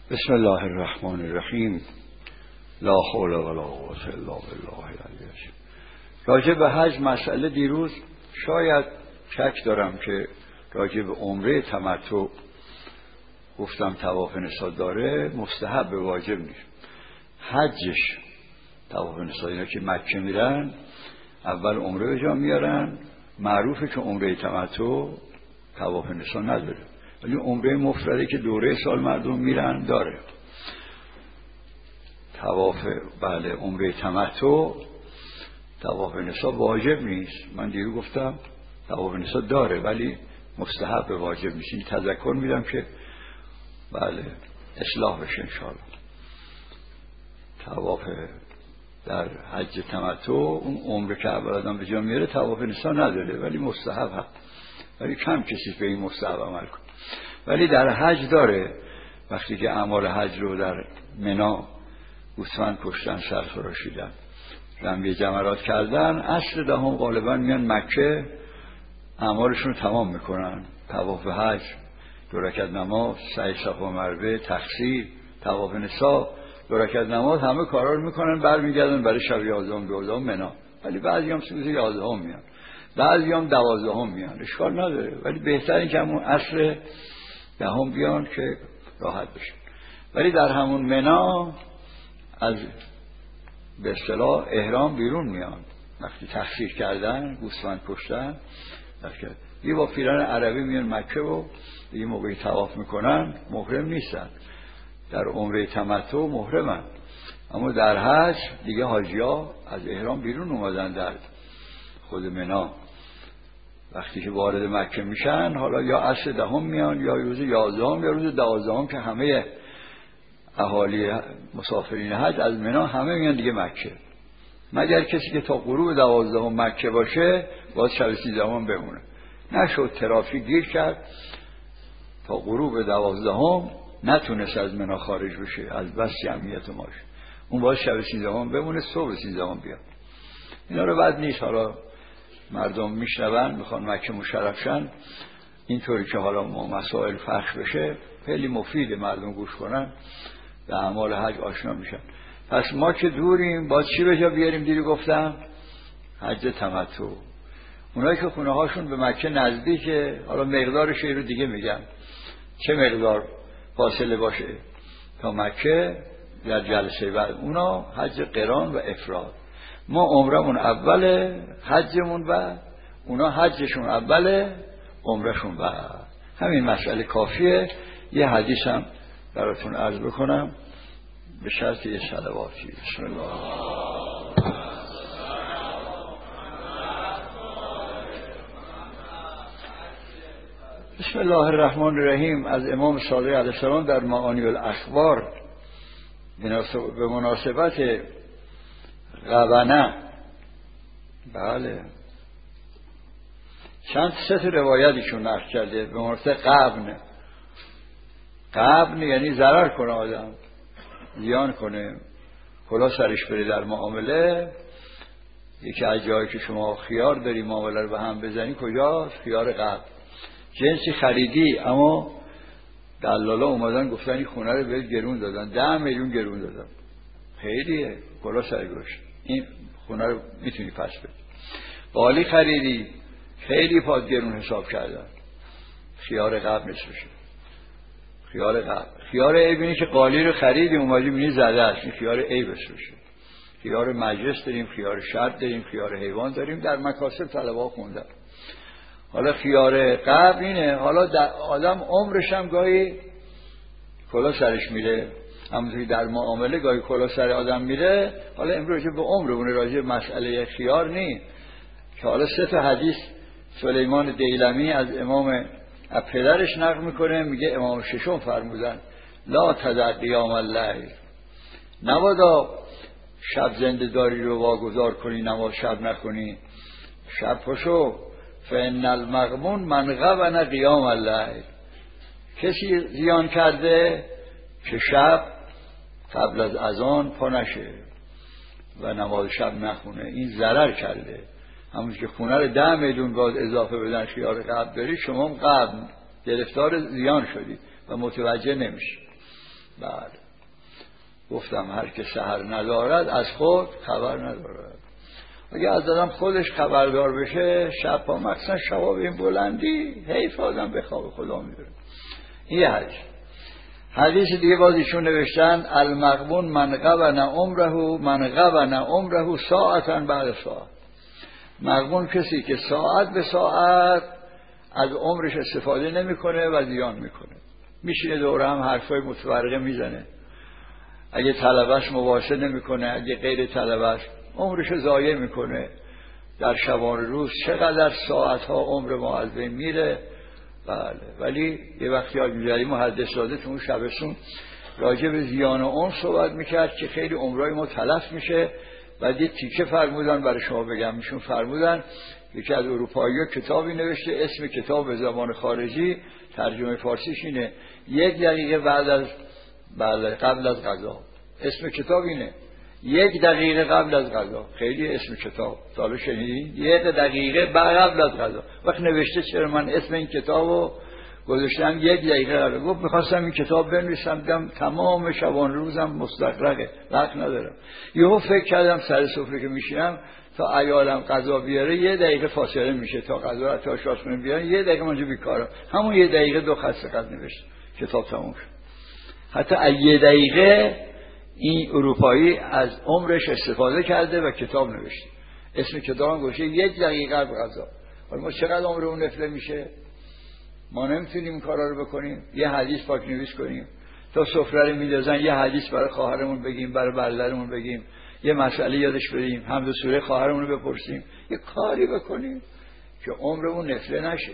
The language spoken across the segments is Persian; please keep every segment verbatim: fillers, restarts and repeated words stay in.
بسم الله الرحمن الرحیم. لا حول ولا قوة الا بالله العلی العظیم. راجع به حج مسئله دیروز شاید شک دارم که راجع به عمره تمتع گفتم طواف نسا داره، مستحب واجب نیست. حجش طواف نسا، اینا که مکه میرن اول عمره به جا میارن، معروفه که عمره تمتع طواف نسا نداره، ولی عمره مفرده که دوره سال مردم میرن داره. طواف بله عمره تمتع طواف نسا واجب نیست. من دیرو گفتم طواف نسا داره ولی مستحب واجب نیست. این تذکر میدم که بله اصلاح بشه انشاءالله. طواف در حج تمتع اون عمره که اول آدم به جا میاره طواف نسا نداره ولی مستحب هست، ولی کم کسی به این مستحب عمل کنه. ولی در حج داره. وقتی که اعمال حج رو در منی گوسفند کشتن، سر خراشیدن، رمی جمرات کردن، عصر دهم غالبا میان مکه اعمالشون رو تمام میکنن. طواف حج، دو رکعت نماز، سعی صفا مروه، تقصیر، طواف نسا، دو رکعت نماز، همه کارا رو میکنن، برمیگردن برای شب یازدهم دوازدهم منی. ولی بعضی هم روز یازدهم میان، بعضی هم دوازدهم میان، اشکال نداره، ولی بهتر این که همون عصر دهم بیان که راحت بشه. ولی در همون منی از به اصطلاح احرام بیرون میان. وقتی تخسیر کردن، گوسفند کشتن، یه با پیران عربی میان مکه و یه موقعی طواف میکنن، محرم نیستن. در عمره تمتع محرمن، اما در حج دیگه حاجی‌ها از احرام بیرون اومدن. در خود منی وقتی که وارد مکه میشن، حالا یا عصر دهم میان یا روز یازدهم یا روز دوازدهم که همه اهالی مسافرین حج از منی همه میان دیگه مکه، مگر کسی که تا غروب دوازدهم مکه باشه باز شب سیزدهم بمونه. نشد ترافیک گیر کرد تا غروب دوازدهم نتونست از منی خارج بشه، از بس جمعیت ماش، اون باز شب سیزدهم بمونه، صبح سیزدهم بیاد. اینا رو بد نیست. حالا مردم میشنون میخوان مکه مشرف شن، اینطوری که حالا مسائل فخش بشه خیلی مفیده مردم گوش کنن، به اعمال حج آشنا میشن. پس ما که دوریم باید چی به جا بیاریم؟ دیری گفتم حج تمتع. اونایی که خونه هاشون به مکه نزدیکه، حالا مقدارش رو دیگه میگم چه مقدار فاصله باشه تا مکه در جلسه بعد، اونا حج قران و افراد. ما عمرمون اوله، حجمون بعد، اونا حجشون اوله، عمرشون بعد. همین مسئله کافیه. یه حدیث هم براتون عرض بکنم به شرط یه صلواتی. بسم الله. بسم الله الرحمن الرحیم. از امام صادق علیه السلام در معانی الاخبار به مناسبت غبنه، بله چند سه تا روایتشون نقل کرده به مناسبت غبن. غبن یعنی ضرر کنه، آدم زیان کنه، کلا سرش بره در معامله. یکی از جایی که شما خیار داری معامله رو به هم بزنی کجاست؟ خیار غبن. جنسی خریدی اما دلالا اومدن گفتن این خونه رو بهت گرون دادن، ده میلیون گرون دادن، خیلیه، کلا سر گوش، این خونه رو میتونی پس بدی. قالی خریدی خیلی پاد گرون حساب کردن، خیار غبن نصفشه. خیار غبن، خیار عیب اینه که قالی رو خریدی اومدی میبینی زده است، این خیار عیب بشه. خیار مجلس داریم، خیار شرط داریم، خیار حیوان داریم، در مکاسب طلبا خوندن. حالا خیار غبن اینه. حالا در آدم عمرش هم گاهی کلا سرش میره، همونطوری در معامله گاهی کلا سر آدم میره. حالا امروز به عمرمون راجع مسئله خیار نی که حالا سه تا حدیث سلیمان دیلمی از امام پدرش نقل میکنه، میگه امام ششم فرمودن لا تدع قیام اللیل، نبادا شب زنده داری رو واگذار کنی، نماز شب نکنی، شب پشو. فان المغمون من غبن قیام اللیل، کسی زیان کرده که شب قبل از اذان پا نشه و نماز شب نخونه، این ضرر کرده. همون که خونه رو ده میلیون باز اضافه بدن خیار غبن داری، شما غبن گرفتار زیان شدی و متوجه نمیشی. بله گفتم هر که سحر ندارد از خود خبر ندارد. اگه از آدم خودش خبردار بشه شب ها مخصوصا شبا به این بلندی حیف آدم به خواب خدا میبره. این یه حدیث. حدیث دیگه باز ایشون نوشتن المغبون من غبن عمره من غبن عمره ساعتا بعد ساعت. مغبون کسی که ساعت به ساعت از عمرش استفاده نمیکنه و زیان میکنه، میشینه دوره هم حرفای متفرقه میزنه، اگه طلبه‌اش مباحثه نمیکنه، اگه غیر طلبه‌اش عمرش ضایع میکنه. در شبان روز چقدر ساعتها عمر ما از بین میره. بله ولی یه وقتی یاد می‌گیریم محدث زاده تو اون شبستون راجع به زیان و عمر صحبت میکرد که خیلی عمرای ما تلف میشه. بعد یه تیکه فرمودن برای شما بگم، میشون فرمودن یکی از اروپایی‌ها کتابی نوشته، اسم کتاب به زبان خارجی ترجمه فارسیش اینه یک دقیقه بعد از بله قبل از غذا. اسم کتاب اینه یک دقیقه قبل از غذا. خیلی اسم کتاب سالو شنیدین؟ یک دقیقه قبل از غذا. وقت نوشته چرا من اسم این کتابو گذاشتم یک دقیقه قبل؟ گفت می‌خواستم این کتاب بنویسم دیدم تمام شبان روزم مستغرقه وقت ندارم. یهو فکر کردم سر سفره که میشینم تا عیالم غذا بیاره یه دقیقه فاصله میشه تا غذا تا آشپزخونه بیارن، یه دقیقه منجا بیکارم. همون یه دقیقه دو خط خط نوشتم کتاب تموم شد. حتی یه دقیقه این اروپایی از عمرش استفاده کرده و کتاب نوشته. اسم کتاب هم گوشه یک دقیقه قبل غذا. حالا ما چقدر عمرمون نفله میشه؟ ما نمیتونیم این کارا رو بکنیم. یه حدیث پاک نویس کنیم تا سفره رو میدازن یه حدیث برای خواهرمون بگیم، برای برادرمون بگیم، یه مسئله یادش بدیم، حمد و سوره خواهرمون رو بپرسیم، یه کاری بکنیم که عمرمون نفله نشه.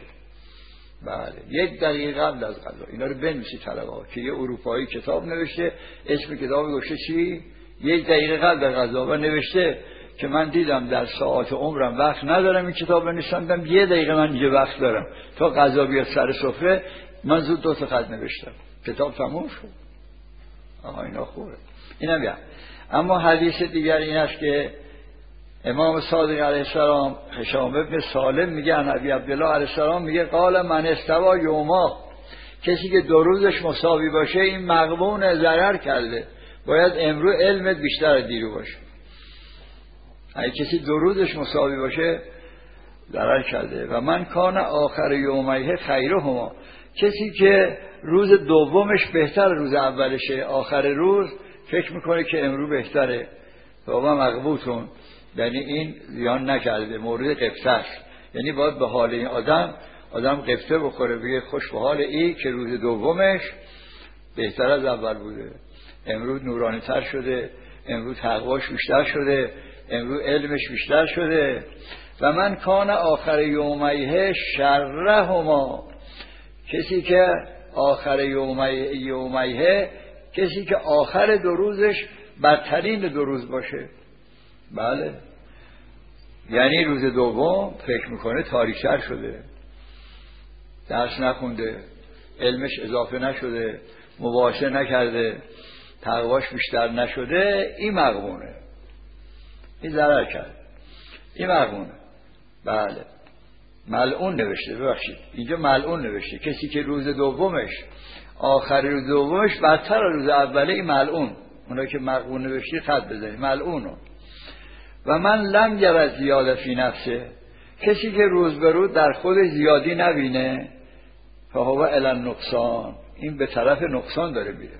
بله یک دقیقه قبل از غذا. اینا رو بنویسی طلبه‌ها که یه اروپایی کتاب نوشته، اسم کتاب گوشه چی؟ یک دقیقه قبل از غذا و نوشته که من دیدم در ساعات عمرم وقت ندارم این کتاب بنویسم، یه دقیقه من اینجا وقت دارم تا غذا بیاد سر سفره من زود دو تا خط نوشتم کتاب تموم شد. آها اینا خوبه. اینا بیا. اما حدیث دیگر این است که امام صادق علیه السلام هشام ابن سالم میگه عن ابی عبدالله علیه السلام میگه قال من استوا یوما، کسی که دو روزش مساوی باشه این مغبون ضرر کرده، باید امروز علمت بیشتر از دیرو باشه. اگه کسی دو روزش مساوی باشه ضرر کرده. و من کان آخر یومیه خیرهما، کسی که روز دومش بهتر روز اولشه، آخر روز فکر میکنه که امروز بهتره، بابا مغبوطون، یعنی این زیان نکرده، مورد قفته است. یعنی باید به حال این آدم آدم قفته بخوره، بگه خوش به حال این که روز دومش بهتر از اول بوده، امروز نورانی تر شده، امروز تقواش بیشتر شده، امروز علمش بیشتر شده. و من کان آخر یومیه شرهما، کسی که آخر یومیه یومیه کسی که آخر دو روزش بدترین دو روز باشه. بله یعنی روز دوم فکر میکنه تاریک‌تر شده، درس نخونده، علمش اضافه نشده، مباحثه نکرده، تقواش بیشتر نشده، این مغبونه، این ضرر کرد، این مغبونه. بله ملعون نوشته، ببخشید اینجا ملعون نوشته، کسی که روز دومش آخر روز دومش بدتر از روز اوله، این ملعون. اونا که مغبون نوشته خط بزنید ملعونو. و من لم یرد زیاده فی نفسه، کسی که روز به روز در خودش زیادی نبینه، فهو الی النقصان، این به طرف نقصان داره میره.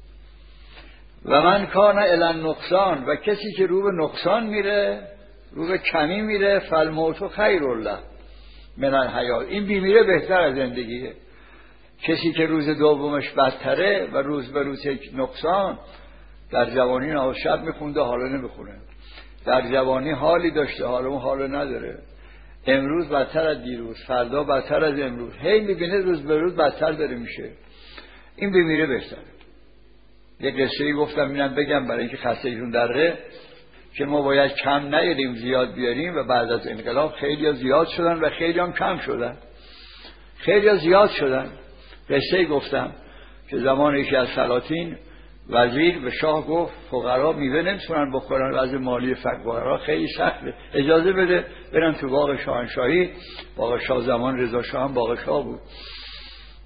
و من کان الی النقصان، و کسی که رو به نقصان میره، رو به کمی میره، فالموت خیر له من الحیات، این بیمیره بهتر از زندگیه. کسی که روز دومش بدتره و روز به روز نقصان، در جوانی نماز شب میخونده حالا نمیخونه، در جوانی حالی داشته حالا اون حالا نداره، امروز بدتر از دیروز، فردا بدتر از امروز، هی میبینه روز به روز بدتر داره میشه، این بمیره بهتره. یه قصه‌ای گفتم اینم بگم برای اینکه خستگیتون دره، که ما باید کم نیاریم زیاد بیاریم، و بعد از انقلاب خیلی زیاد شدن و خیلی هم کم شدن، خیلی زیاد شدن. قصه‌ای گفتم که زمان یکی از سلاطین وزیر به شاه گفت فقرا میوه نمیتونن بخورن، وضع مالی فقرا خیلی سخته، اجازه بده برن تو باغ شاهنشاهی. باغ شاه زمان رضا شاه هم باغ شاه بود.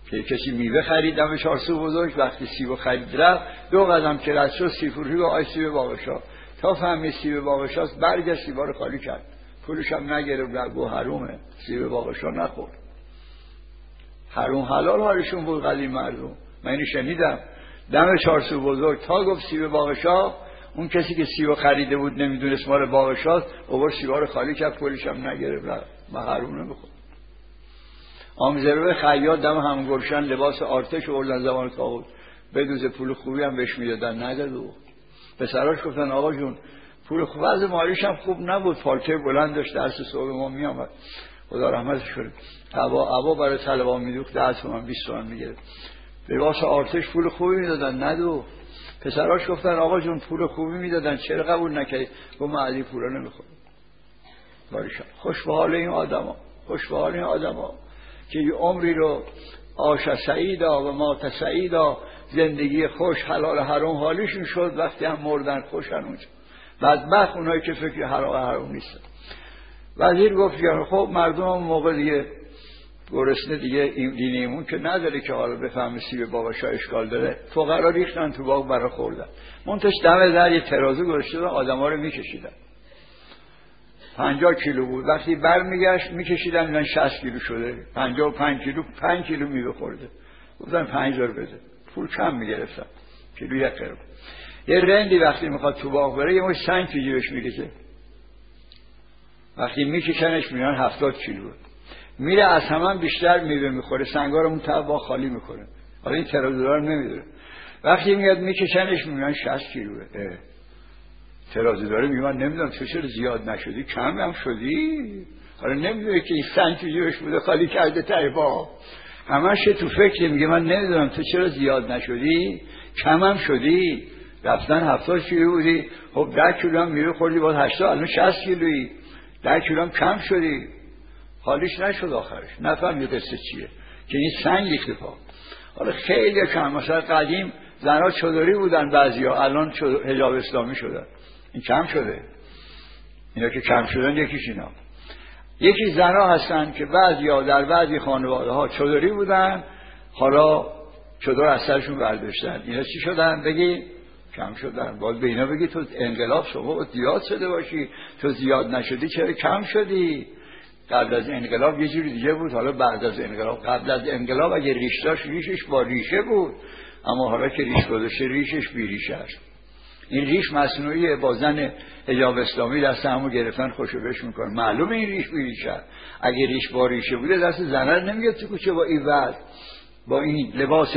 که کسی میوه خرید دم چارسو بزرگ، وقتی سیب خرید رفت دو قدم که رد شد سیب فروشی گفت آی سیب باغشا، تا فهمید سیب باغشاست برگشت سیبا رو خالی کرد، پولش هم نگرفت، گو حرومه سیب باغشا نخورد. حروم حلال حالشون بود قدیم مردم. من اینو شنیدم دم چارسو بزرگ تا گفت سیب باغشا، اون کسی که سیب خریده بود نمیدونست مال باغشاست، اوور سیبا رو خالی کرد، پولش هم نگرفت، من حروم نمیخورد. آمزرو خیاط دم همون گلشن لباس آرتش آوردن زمان طاغوت، بدوز پول خوبی هم بهش میدادن، نداد. او پسراش گفتن آقا جون پول خوب، از مالیش هم خوب نبود، پالتوی بلند داشت، درس صبح ما میامد، خدا رحمتش کنه، عبا عبا برای طلبا میدوخت، ده تومن بیست تومن میگرفت، لباس آرتش پول خوبی میدادن، ندو. پسراش گفتن آقا جون پول خوبی میدادن چرا قبول نکردی؟ گفت من از این پولا نمیخورم. باریکلا، خوش به حال این آدما، خوش به حال این آدما که یه عمری رو عاش سعیدا و مات سعیدا، زندگی خوش حلال حرام حالیشون شد، وقتی هم مردن خوشن اونجا. بدبخت اونایی که فکر حلال حرام نیستن. وزیر گفت خب مردم هم موقع دیگه گرسنه دیگه این دین ایمون که نداره که حالا بفهمه سیب باباشا اشکال داره، فقرا ریختن تو باغ برا خوردن. منتش دم در یه ترازو گذاشته بودن، آدما رو میکشیدن، پنجاه کیلو بود، وقتی برمیگشت میکشیدن میدن شصت کیلو شده، پنجاه و پنج کیلو، پنج کیلو میوه خورده. گفتن پنج هزار بده، پول کم میگرفتن، کیلو یک قرون. یه رندی وقتی میخواد تو باغ بره یه مش سنگ تو جیبش میکشه، وقتی میکشنش میان هفتاد کیلو، میره از همان بیشتر میوه میخوره، سنگا رو اون طرف باغ خالی میکنه. حالا این ترازدار نمیدونه، وقتی میاد میکشنش میان شصت کیلوه. ترازی داره میگه من نمیدونم تو چرا زیاد نشدی، کم هم شدی، حالا نمیدونه که این سنگ تو جیبش بوده خالی کرده ته باغ، همش تو فکر میگه من نمیدونم تو چرا زیاد نشدی، کم هم شدی، رفتن هفتاد کیلو بودی، خب ده کیلو هم میوه خوردی، باز هشتاد، الان شصت کیلویی، ده کیلو هم کم شدی، حالیش نشد آخرش، نفهم یه قصه چیه که این سنگ ریخته پا. حالا خیلی کم، مثلا قدیم زنها چادری بودن بعضیا، الان حجاب اسلامی شدن، این کم شده. اینا که کم شدن یکیش اینا، یکی زنها هستن که بعضیا در بعضی خانواده ها چادری بودن، حالا چادر از سرشون برداشتن، اینا چی شدن؟ بگی کم شدن. باید به اینا بگی تو انقلاب شما زیاد شده باشی، تو زیاد نشدی چرا کم شدی؟ قبل از انقلاب یه جوری دیگه بود، حالا بعد از انقلاب. قبل از انقلاب اگه ریش داشت ریشش با ریشه بود، اما حالا که ریش گذاشته ریشش بی ریشه است. این ریش مصنوعیه، با زن حجاب اسلامی دست همو گرفتن خوشو بش میکنن، معلومه این ریش بی ریشه. اگه ریش با ریشه بوده دست زنه نمیگه تو کوچه با این وضع، با این لباس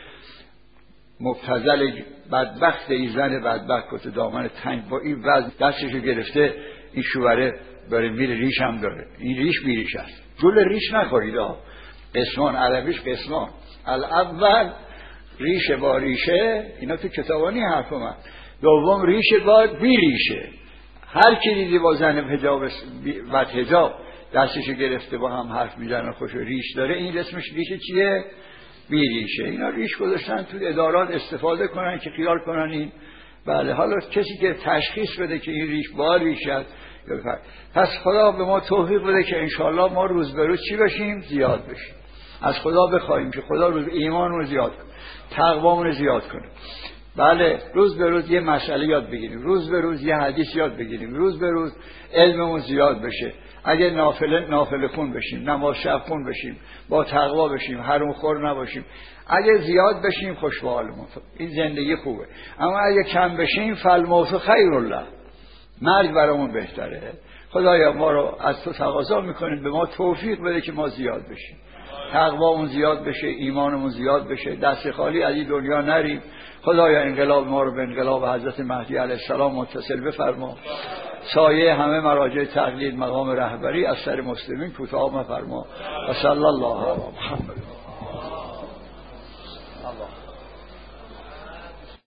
مبتذل بدبخت، این زن بدبخت کت دامن تنگ با این وضع دستشو گرفته، این شوهره داره میره، ریش هم داره، این ریش بی ریشه است. گل ریش نخورید ها، قسمان عربیش قسمان، الاول ریش با ریشه، اینا تو کتابانی حرف من. دوم ریش با بی ریشه. هر کی دیدی با زن حجاب و حجاب دستشو گرفته با هم حرف میزنه خوش ریش داره، این اسمش ریش چیه؟ بی ریشه. اینا ریش گذاشتن تو ادارات استفاده کنن که خیال کنن این بله. حالا کسی که تشخیص بده که این ریش با ریشه، پس خدا به ما توفیق بده که انشاءالله ما روز به روز چی بشیم؟ زیاد بشیم. از خدا بخوایم که خدا روز ایمانمون رو زیاد کنه، تقوامون رو زیاد کنه. بله، روز به روز یه مسئله یاد بگیریم، روز به روز یه حدیث یاد بگیریم، روز به روز علممون زیاد بشه. اگه نافله نافله خون بشیم، نماز شب خون بشیم، با تقوا بشیم، حرام خور نباشیم. اگه زیاد بشیم خوشحالمون، این زندگی خوبه. اما اگه کم بشیم فالموت خیرالله، مرگ برامون بهتره. خدایا ما رو از تو تقاضا میکنیم به ما توفیق بده که ما زیاد بشیم، تقوامون زیاد بشه، ایمانمون زیاد بشه، دست خالی از این دنیا نریم. خدایا انقلاب ما رو به انقلاب حضرت مهدی علیه السلام متصل بفرما. سایه همه مراجع تقلید مقام رهبری از سر مسلمین کوتاه مفرما. و صلی الله علی محمد.